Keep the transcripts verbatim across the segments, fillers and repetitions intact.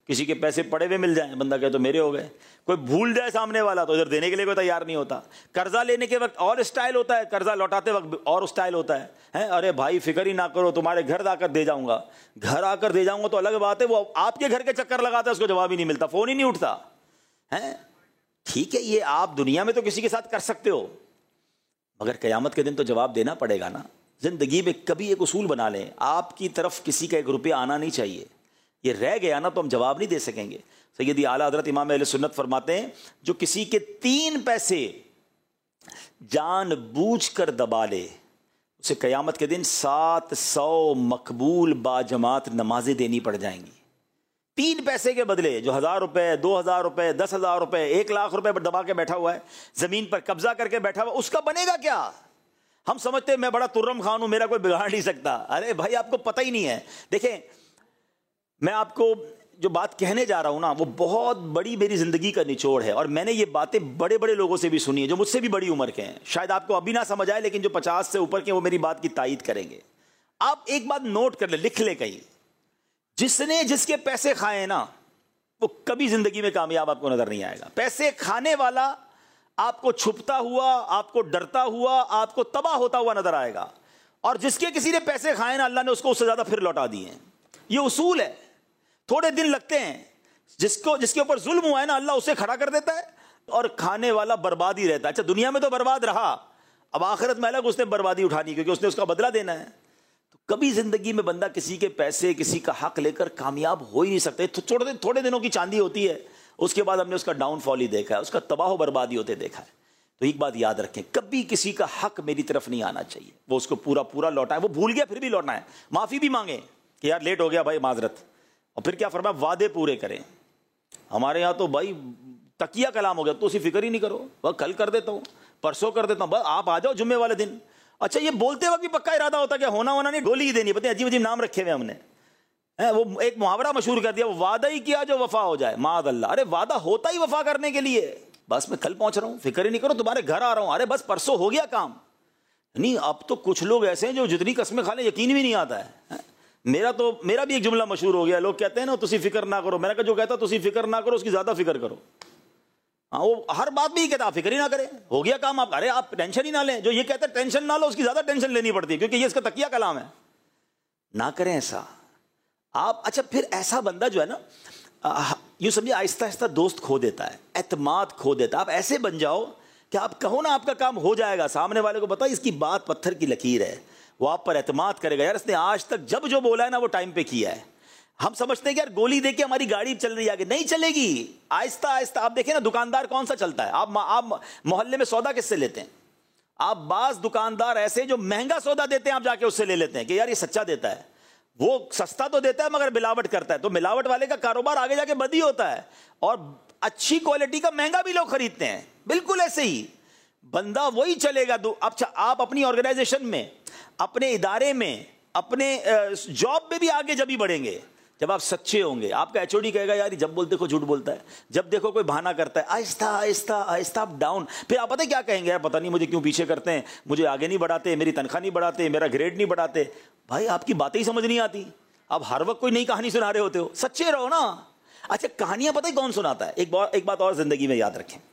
کسی کے پیسے پڑے ہوئے مل جائیں، بندہ کہے تو میرے ہو گئے. کوئی بھول جائے سامنے والا تو ادھر دینے کے لیے کوئی تیار نہیں ہوتا. قرضہ لینے کے وقت اور اسٹائل ہوتا ہے، قرضہ لوٹاتے وقت اور اسٹائل ہوتا ہے. ہیں ارے بھائی فکر ہی نہ کرو، تمہارے گھر آ کر دے جاؤں گا. گھر آ کر دے جاؤں گا تو الگ بات ہے، وہ آپ کے گھر کے چکر لگاتا ہے، اس کو جواب ہی نہیں ملتا، فون ہی نہیں اٹھتا. ہیں ٹھیک ہے، یہ آپ دنیا میں تو کسی کے ساتھ کر سکتے ہو، مگر قیامت کے دن تو جواب دینا پڑے گا نا. زندگی میں کبھی ایک اصول بنا لیں، آپ کی طرف کسی کا ایک روپیہ آنا نہیں چاہیے. یہ رہ گیا نا تو ہم جواب نہیں دے سکیں گے. سیدی اعلیٰ حضرت امام اہل سنت فرماتے ہیں، جو کسی کے تین پیسے جان بوجھ کر دبا لے، اسے قیامت کے دن سات سو مقبول با جماعت نمازیں دینی پڑ جائیں گی. تین پیسے کے بدلے جو ہزار روپے، دو ہزار روپے، دس ہزار روپے، ایک لاکھ روپے پر دبا کے بیٹھا ہوا ہے، زمین پر قبضہ کر کے بیٹھا ہوا، اس کا بنے گا کیا؟ ہم سمجھتے ہیں میں بڑا ترم خان ہوں، میرا کوئی بگاڑ نہیں سکتا. ارے بھائی آپ کو پتہ ہی نہیں ہے. دیکھیں میں آپ کو جو بات کہنے جا رہا ہوں نا، وہ بہت بڑی میری زندگی کا نچوڑ ہے، اور میں نے یہ باتیں بڑے بڑے لوگوں سے بھی سنی ہیں جو مجھ سے بھی بڑی عمر کے ہیں. شاید آپ کو ابھی نہ سمجھ آئے، لیکن جو پچاس سے اوپر کے وہ میری بات کی تائید کریں گے. آپ ایک بات نوٹ کر لیں، لکھ لیں کہیں، جس نے جس کے پیسے کھائے نا وہ کبھی زندگی میں کامیاب آپ کو نظر نہیں آئے گا. پیسے کھانے والا آپ کو چھپتا ہوا، آپ کو ڈرتا ہوا، آپ کو تباہ ہوتا ہوا نظر آئے گا. اور جس کے کسی نے پیسے کھائے نا، اللہ نے اس کو اس سے زیادہ پھر لوٹا دیے ہیں. یہ اصول ہے. تھوڑے دن لگتے ہیں، جس کو جس کے اوپر ظلم ہوا ہے نا، اللہ اسے کھڑا کر دیتا ہے، اور کھانے والا برباد ہی رہتا ہے. اچھا دنیا میں تو برباد رہا، اب آخرت میں الگ اس نے بربادی اٹھانی، کیونکہ اس نے اس کا بدلہ دینا ہے. تو کبھی زندگی میں بندہ کسی کے پیسے، کسی کا حق لے کر کامیاب ہو ہی نہیں سکتے. تھوڑے تھوڑے دنوں کی چاندی ہوتی ہے، اس کے بعد ہم نے اس کا ڈاؤن فال ہی دیکھا ہے، اس کا تباہ و بربادی ہوتے دیکھا ہے. تو ایک بات یاد رکھیں، کبھی کسی کا حق میری طرف نہیں آنا چاہیے. وہ اس کو پورا پورا لوٹائیں، وہ بھول گیا پھر بھی لوٹنا ہے، معافی بھی مانگیں کہ یار لیٹ ہو گیا بھائی، معذرت. اور پھر کیا فرمایا، وعدے پورے کریں. ہمارے یہاں تو بھائی تکیہ کلام ہو گیا، تو اسی فکر ہی نہیں کرو، بس کل کر دیتا ہوں، پرسوں کر دیتا ہوں، بس آپ آ جاؤ جمعے والے دن. اچھا یہ بولتے وقت بھی پکا ارادہ ہوتا ہے کہ ہونا ہونا نہیں، ڈولی ہی دینی. پتہ ہے عجیب عجیب نام رکھے ہوئے ہم نے. وہ ایک محاورہ مشہور کر دیا، وہ وعدہ ہی کیا جو وفا ہو جائے، معاذ اللہ. ارے وعدہ ہوتا ہی وفا کرنے کے لیے. بس میں کل پہنچ رہا ہوں، فکر ہی نہیں کرو، تمہارے گھر آ رہا ہوں، ارے بس پرسوں ہو گیا کام. نہیں اب تو کچھ لوگ ایسے ہیں جو جتنی قسمیں کھا لیں یقین بھی نہیں آتا ہے. میرا تو میرا بھی ایک جملہ مشہور ہو گیا، لوگ کہتے ہیں نا تسی فکر نہ کرو، میں نے کہا جو کہتا تسی فکر نہ کرو اس کی زیادہ فکر کرو. ہاں وہ ہر بات میں ہی کہتا آپ فکر ہی نہ کریں، ہو گیا کام. آپ ارے آپ ٹینشن ہی نہ لیں، جو یہ کہتا ہے ٹینشن نہ لو اس کی زیادہ ٹینشن لینی پڑتی ہے، کیونکہ یہ اس کا تکیہ کلام ہے. نہ کریں ایسا آپ. اچھا پھر ایسا بندہ جو ہے نا، یوں سمجھے آہستہ آہستہ دوست کھو دیتا ہے، اعتماد کھو دیتا ہے. آپ ایسے بن جاؤ کہ آپ کہو نا آپ کا کام ہو جائے گا، سامنے والے کو بتا اس کی بات پتھر کی لکیر ہے، وہ آپ پر اعتماد کرے گا. یار اس نے آج تک جب جو بولا ہے نا وہ ٹائم پہ کیا ہے. ہم سمجھتے ہیں کہ یار گولی دے کے ہماری گاڑی چل رہی ہے آگے، نہیں چلے گی. آہستہ آہستہ آپ دیکھیں نا دکاندار کون سا چلتا ہے. آپ آپ محلے میں سودا کس سے لیتے ہیں؟ آپ بعض دکاندار ایسے جو مہنگا سودا دیتے ہیں آپ جا کے اس سے لے لیتے ہیں کہ یار یہ سچا دیتا ہے. وہ سستا تو دیتا ہے مگر ملاوٹ کرتا ہے، تو ملاوٹ والے کا کاروبار آگے جا کے بد ہی ہوتا ہے. اور اچھی کوالٹی کا مہنگا بھی لوگ خریدتے ہیں. بالکل ایسے ہی بندہ وہی چلے گا. اچھا آپ اپنی آرگنائزیشن میں، اپنے ادارے میں، اپنے جاب میں بھی آگے جب ہی بڑھیں گے جب آپ سچے ہوں گے. آپ کا ایچ او ڈی کہے گا یار جب بول دیکھو جھوٹ بولتا ہے، جب دیکھو کوئی بہانہ کرتا ہے. آہستہ آہستہ آہستہ آپ ڈاؤن. پھر آپ پتہ کیا کہیں گے، یار پتہ نہیں مجھے کیوں پیچھے کرتے ہیں، مجھے آگے نہیں بڑھاتے، میری تنخواہ نہیں بڑھاتے، میرا گریڈ نہیں بڑھاتے. بھائی آپ کی باتیں ہی سمجھ نہیں آتی. آپ ہر وقت کوئی نئی کہانی سنا رہے ہوتے ہو، سچے رہو نا. اچھا کہانیاں پتہ ہی کون سناتا ہے؟ ایک بات ایک بات اور زندگی میں یاد رکھیں،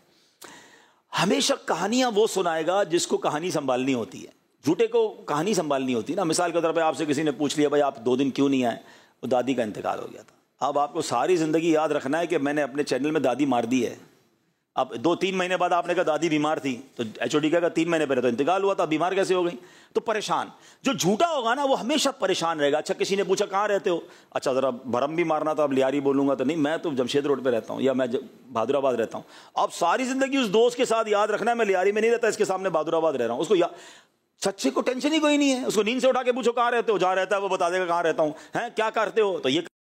ہمیشہ کہانیاں وہ سنائے گا جس کو کہانی سنبھالنی ہوتی ہے. جھوٹے کو کہانی سنبھالنی ہوتی ہے نا. مثال کے طور پہ آپ سے کسی نے پوچھ لیا بھائی آپ دو دن کیوں نہیں آئے، وہ دادی کا انتقال ہو گیا تھا. اب آپ کو ساری زندگی یاد رکھنا ہے کہ میں نے اپنے چینل میں دادی مار دی ہے. اب دو تین مہینے بعد آپ نے کہا دادی بیمار تھی، تو ایچ او ڈی کہا تین مہینے پہلے تو انتقال ہوا تھا، بیمار کیسے ہو گئی؟ تو پریشان. جو جھوٹا ہوگا نا وہ ہمیشہ پریشان رہے گا. اچھا کسی نے پوچھا کہاں رہتے ہو، اچھا ذرا بھرم بھی مارنا تھا، اب لیاری بولوں گا تو نہیں، میں تو جمشید روڈ پہ رہتا ہوں یا میں بہادر آباد رہتا ہوں. اب ساری زندگی اس دوست کے ساتھ یاد رکھنا ہے میں لیاری میں نہیں رہتا، اس کے سامنے بہادر آباد رہ رہا ہوں. اس کو سچے کو ٹینشن ہی کوئی نہیں ہے. اس کو نیند سے اٹھا کے پوچھو کہاں رہتے ہو، جہاں رہتا ہے وہ بتا دے گا کہاں رہتا ہوں. ہیں کیا کرتے ہو، تو یہ